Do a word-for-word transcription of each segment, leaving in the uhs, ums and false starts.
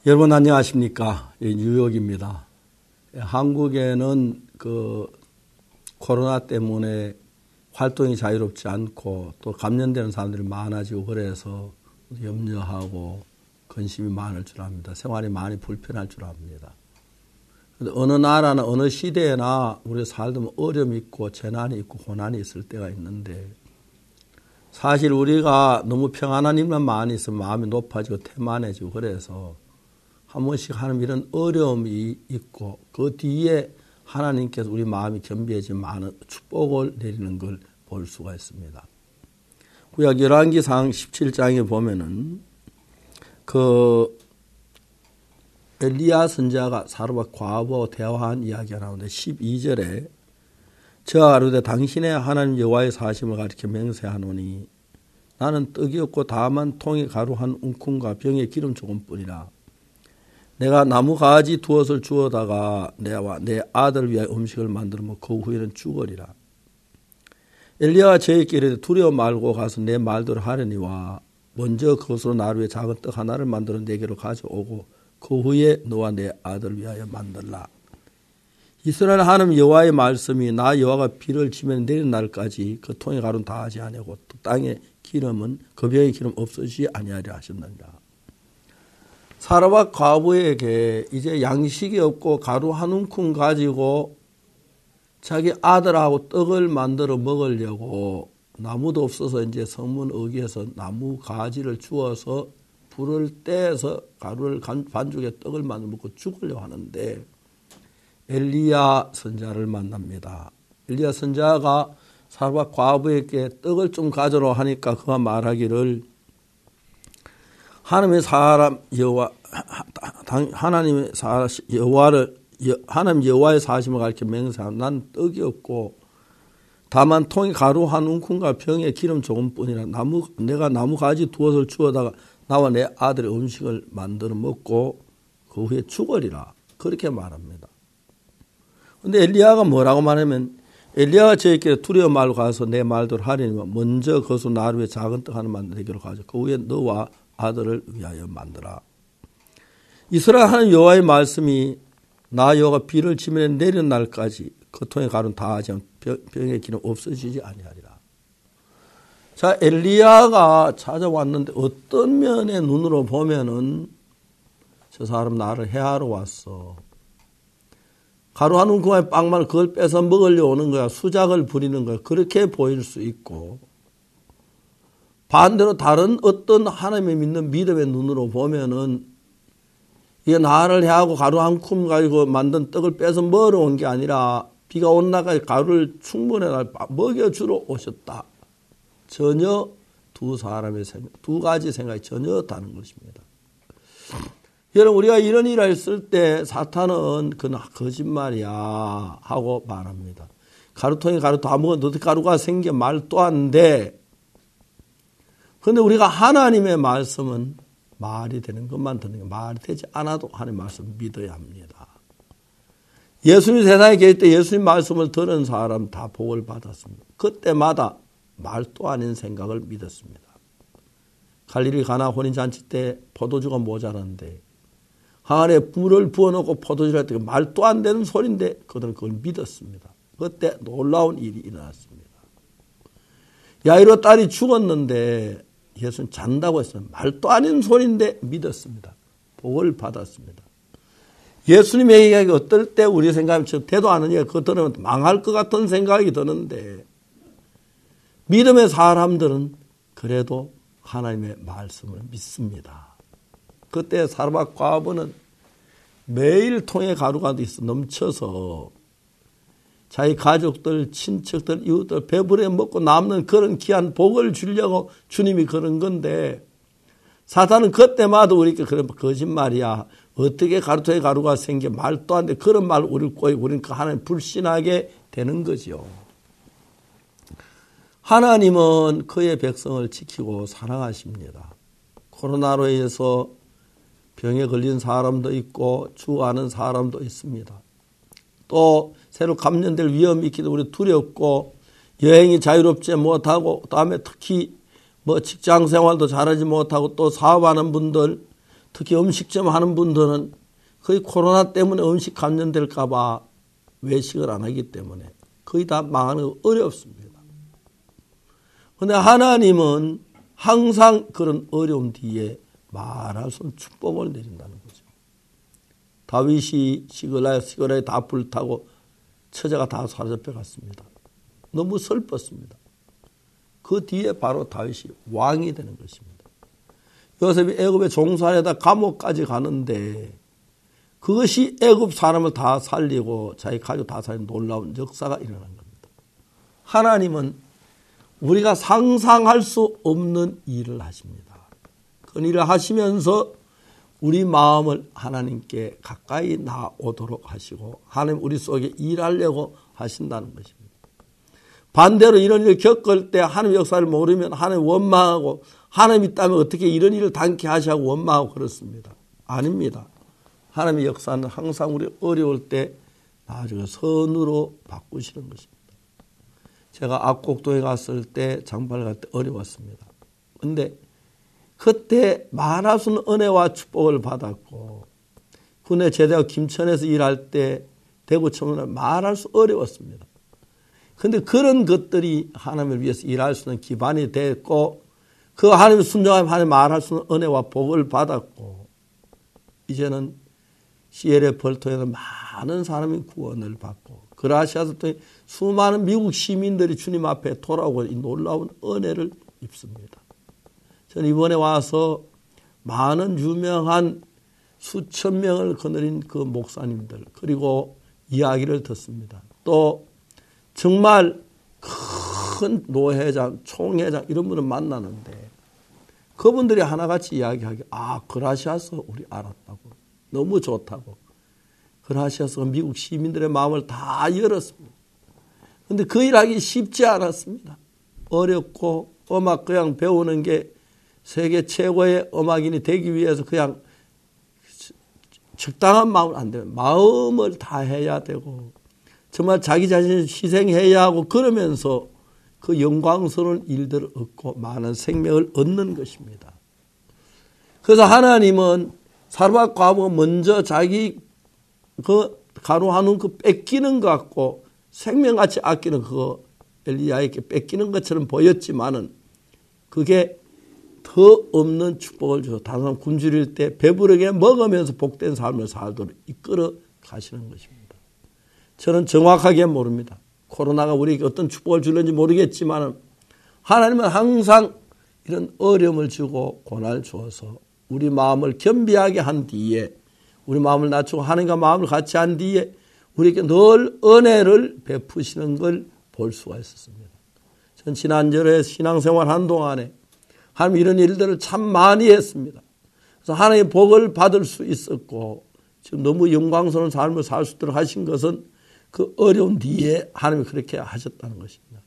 여러분 안녕하십니까? 뉴욕입니다. 한국에는 그 코로나 때문에 활동이 자유롭지 않고 또 감염되는 사람들이 많아지고 그래서 염려하고 근심이 많을 줄 압니다. 생활이 많이 불편할 줄 압니다. 어느 나라나 어느 시대에나 우리 살다 보면 어려움이 있고 재난이 있고 고난이 있을 때가 있는데 사실 우리가 너무 평안한 일만 많이 있으면 마음이 높아지고 태만해지고 그래서 한 번씩 하는 이런 어려움이 있고 그 뒤에 하나님께서 우리 마음이 겸비해지면 많은 축복을 내리는 걸 볼 수가 있습니다. 구약 열왕기상 십칠 장에 보면은 그 엘리야 선지자가 사르밧 과부하고 대화한 이야기가 나오는데 십이 절에 저가 이르되 당신의 하나님 여호와의 사심을 가리켜 맹세하노니 나는 떡이 없고 다만 통에 가루 한 움큼과 병에 기름 조금뿐이라. 내가 나무 가지 두엇을 주어다가 내와 내 아들을 위하여 음식을 만들어 먹고 그 후에는 죽으리라. 엘리야가 저에게 이르되 두려워 말고 가서 내 말대로 하려니와 먼저 그것으로 나를 위해 작은 떡 하나를 만들어 내게로 가져오고 그 후에 너와 내 아들을 위하여 만들라. 이스라엘 하나님 여호와의 말씀이 나 여호와가 비를 치면 내리는 날까지 그 통에 가루는 다하지 아니하고 땅의 기름은 그 병의 기름 없어지지 아니하리라 하셨느니라. 사르밧 과부에게 이제 양식이 없고 가루 한 움큼 가지고 자기 아들하고 떡을 만들어 먹으려고 나무도 없어서 이제 성문 어귀에서 나무 가지를 주워서 불을 떼서 가루를 반죽에 떡을 만들어 먹고 죽으려고 하는데 엘리야 선지자를 만납니다. 엘리야 선지자가 사르밧 과부에게 떡을 좀 가져라 하니까 그가 말하기를 하나님의 사람 여호와 하나님의 사 여호와를 하나님 여호와의 사심을 가리켜 맹세하노니 난 떡이 없고 다만 통에 가루 한 움큼과 병에 기름 조금뿐이라. 나무 내가 나무 가지 두엇을 주어다가 나와 내 아들의 음식을 만들어 먹고 그 후에 죽으리라. 그렇게 말합니다. 그런데 엘리야가 뭐라고 말하면 엘리야가 저에게 두려워 말고 가서 내 말대로 하려니와 먼저 거기서 나를 위해 작은 떡 하나 만들어 내게로 가져 그 후에 너와 아들을 위하여 만들라. 이스라엘 하나님 여호와의 말씀이 나 여호와가 비를 치면 내리는 날까지 그 통에 가루는 다하지 않고 병의 기름 없어지지 아니하리라. 자, 엘리야가 찾아왔는데 어떤 면의 눈으로 보면은 저 사람 나를 해하러 왔어. 가루 한 움큼의 빵만 그걸 뺏어 먹으려고 오는 거야. 수작을 부리는 거야. 그렇게 보일 수 있고 반대로 다른 어떤 하나님의 믿는 믿음의 눈으로 보면은 이게 나를 해하고 가루 한 줌 가지고 만든 떡을 뺏어 먹으러 온 게 아니라 비가 온 날까지 가루를 충분히 먹여주러 오셨다. 전혀 두 사람의 생각, 두 가지 생각이 전혀 다른 것입니다. 여러분 우리가 이런 일을 했을 때 사탄은 그건 거짓말이야 하고 말합니다. 가루통에 가루 다 먹었는데 어떻게 가루가 생겨 말도 안 돼. 그런데 우리가 하나님의 말씀은 말이 되는 것만 듣는 게 말이 되지 않아도 하나님의 말씀을 믿어야 합니다. 예수님 세상에 계실 때 예수님 말씀을 들은 사람 다 복을 받았습니다. 그때마다 말도 아닌 생각을 믿었습니다. 갈릴리 가나 혼인잔치 때 포도주가 모자란데 항아리에 물을 부어놓고 포도주를 했더니 말도 안 되는 소리인데 그들은 그걸 믿었습니다. 그때 놀라운 일이 일어났습니다. 야이로 딸이 죽었는데 예수는 잔다고 했어요. 말도 아닌 소리인데 믿었습니다. 복을 받았습니다. 예수님의 이야기가 어떨 때 우리 생각하면 되도 않으니까 그거 들으면 망할 것 같은 생각이 드는데 믿음의 사람들은 그래도 하나님의 말씀을 믿습니다. 그때 사르밧 과부는 매일 통에 가루가 있어 넘쳐서 자기 가족들, 친척들, 이웃들 배부르게 먹고 남는 그런 귀한 복을 주려고 주님이 그런 건데 사탄은 그때마다 우리께 그런 거짓말이야. 어떻게 가루통에 가루가 생겨 말도 안 돼. 그런 말 우리를 꼬이고 우리는 그 하나님 불신하게 되는 거죠. 하나님은 그의 백성을 지키고 사랑하십니다. 코로나로 인해서 병에 걸린 사람도 있고 죽어가는 사람도 있습니다. 또 새로 감염될 위험이 있기도 우리 두렵고 여행이 자유롭지 못하고 다음에 특히 뭐 직장 생활도 잘하지 못하고 또 사업하는 분들 특히 음식점 하는 분들은 거의 코로나 때문에 음식 감염될까 봐 외식을 안 하기 때문에 거의 다 망하는 거 어렵습니다. 그런데 하나님은 항상 그런 어려움 뒤에 말할 수 없는 축복을 내린다는 거죠. 다윗이 시글라에 시글라에 다 불타고 처자가 다 사로잡혀 갔습니다. 너무 슬펐습니다. 그 뒤에 바로 다윗이 왕이 되는 것입니다. 요셉이 애굽에 종살이하다 감옥까지 가는데 그것이 애굽 사람을 다 살리고 자기 가족 다 살린 놀라운 역사가 일어난 겁니다. 하나님은 우리가 상상할 수 없는 일을 하십니다. 그 일을 하시면서 우리 마음을 하나님께 가까이 나오도록 하시고 하나님 우리 속에 일하려고 하신다는 것입니다. 반대로 이런 일을 겪을 때 하나님 역사를 모르면 하나님 원망하고 하나님 있다면 어떻게 이런 일을 당케 하시고 원망하고 그렇습니다. 아닙니다. 하나님의 역사는 항상 우리 어려울 때 나중에 선으로 바꾸시는 것입니다. 제가 압곡도에 갔을 때 장발 갈 때 어려웠습니다. 그런데 그때 말할 수 없는 은혜와 축복을 받았고 군내 제대하고 김천에서 일할 때 대구 청년을 말할 수 어려웠습니다. 그런데 그런 것들이 하나님을 위해서 일할 수 있는 기반이 됐고 그 하나님의 순종하면 하나님 말할 수 있는 은혜와 복을 받았고 이제는 씨엘에프 벌토에서 많은 사람이 구원을 받고 그라시아에서 또 수많은 미국 시민들이 주님 앞에 돌아오고 이 놀라운 은혜를 입습니다. 저는 이번에 와서 많은 유명한 수천 명을 거느린 그 목사님들 그리고 이야기를 듣습니다. 또 정말 큰 노회장, 총회장 이런 분을 만나는데 그분들이 하나같이 이야기하기 아 그라시아서 우리 알았다고 너무 좋다고 그라시아서 미국 시민들의 마음을 다 열었습니다. 그런데 그 일하기 쉽지 않았습니다. 어렵고 음악 그냥 배우는 게 세계 최고의 음악인이 되기 위해서 그냥 적당한 마음은 안 돼요. 마음을 다 해야 되고 정말 자기 자신을 희생해야 하고 그러면서 그 영광스러운 일들을 얻고 많은 생명을 얻는 것입니다. 그래서 하나님은 사르밧 과부가 먼저 자기 그 가루 한운 그 뺏기는 것 같고 생명같이 아끼는 그거 엘리야에게 뺏기는 것처럼 보였지만은 그게 더 없는 축복을 주셔서 다른 사람 굶주릴 때 배부르게 먹으면서 복된 삶을 살도록 이끌어 가시는 것입니다. 저는 정확하게 모릅니다. 코로나가 우리에게 어떤 축복을 주는지 모르겠지만 하나님은 항상 이런 어려움을 주고 고난을 주어서 우리 마음을 겸비하게 한 뒤에 우리 마음을 낮추고 하나님과 마음을 같이 한 뒤에 우리에게 늘 은혜를 베푸시는 걸 볼 수가 있었습니다. 전 지난절에 신앙생활 한동안에 하나님 이런 일들을 참 많이 했습니다. 그래서 하나님의 복을 받을 수 있었고 지금 너무 영광스러운 삶을 살 수 있도록 하신 것은 그 어려운 뒤에 하나님이 그렇게 하셨다는 것입니다.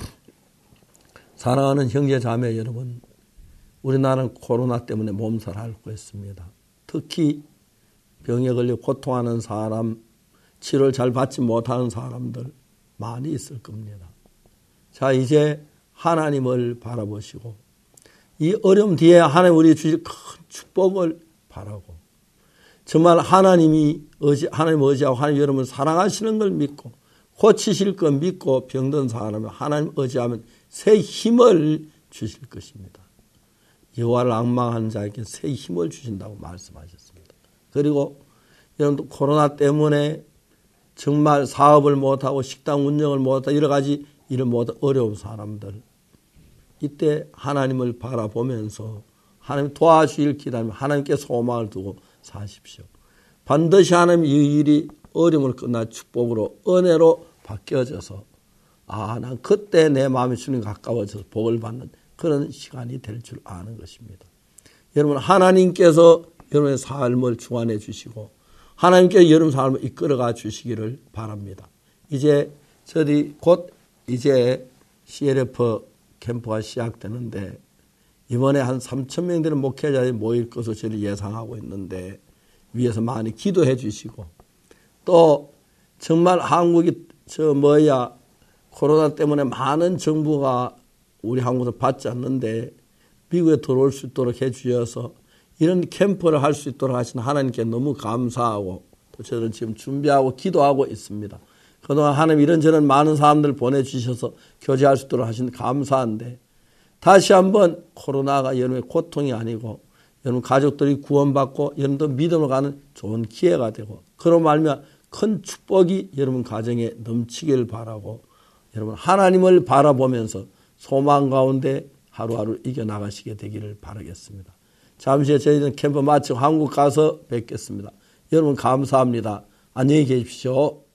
사랑하는 형제 자매 여러분, 우리나라는 코로나 때문에 몸살 앓고 있습니다. 특히 병에 걸려 고통하는 사람, 치료를 잘 받지 못하는 사람들 많이 있을 겁니다. 자, 이제 하나님을 바라보시고 이 어려움 뒤에 하나님 우리 주실 큰 축복을 바라고 정말 하나님이 의지, 하나님 의지하고 하나님 여러분을 사랑하시는 걸 믿고 고치실 걸 믿고 병든 사람은 하나님 의지하면 새 힘을 주실 것입니다. 여호와를 앙망하는 자에게 새 힘을 주신다고 말씀하셨습니다. 그리고 여러분도 코로나 때문에 정말 사업을 못하고 식당 운영을 못하고 여러 가지 일을 못하고 어려운 사람들 이때 하나님을 바라보면서 하나님 도와주실 기다리며 하나님께 소망을 두고 사십시오. 반드시 하나님 이 일이 어려움을 끝나 축복으로 은혜로 바뀌어져서 아, 난 그때 내 마음이 주님 가까워져서 복을 받는 그런 시간이 될 줄 아는 것입니다. 여러분 하나님께서 여러분의 삶을 주관해 주시고 하나님께서 여러분 삶을 이끌어가 주시기를 바랍니다. 이제 저희 곧 이제 씨엘에프 캠프가 시작되는데 이번에 한 삼천 명 되는 목회자들이 모일 것으로 저를 예상하고 있는데 위에서 많이 기도해 주시고 또 정말 한국이 저 뭐야 코로나 때문에 많은 정부가 우리 한국에서 받지 않는데 미국에 들어올 수 있도록 해 주셔서 이런 캠프를 할 수 있도록 하신 하나님께 너무 감사하고 또 저는 지금 준비하고 기도하고 있습니다. 그동안 하나님 이런저런 많은 사람들 보내주셔서 교제할 수 있도록 하신 감사한데 다시 한번 코로나가 여러분의 고통이 아니고 여러분 가족들이 구원받고 여러분도 믿음으로 가는 좋은 기회가 되고 그런 말미암아 큰 축복이 여러분 가정에 넘치길 바라고 여러분 하나님을 바라보면서 소망 가운데 하루하루 이겨나가시게 되기를 바라겠습니다. 잠시 후에 저희는 캠프 마치고 한국 가서 뵙겠습니다. 여러분 감사합니다. 안녕히 계십시오.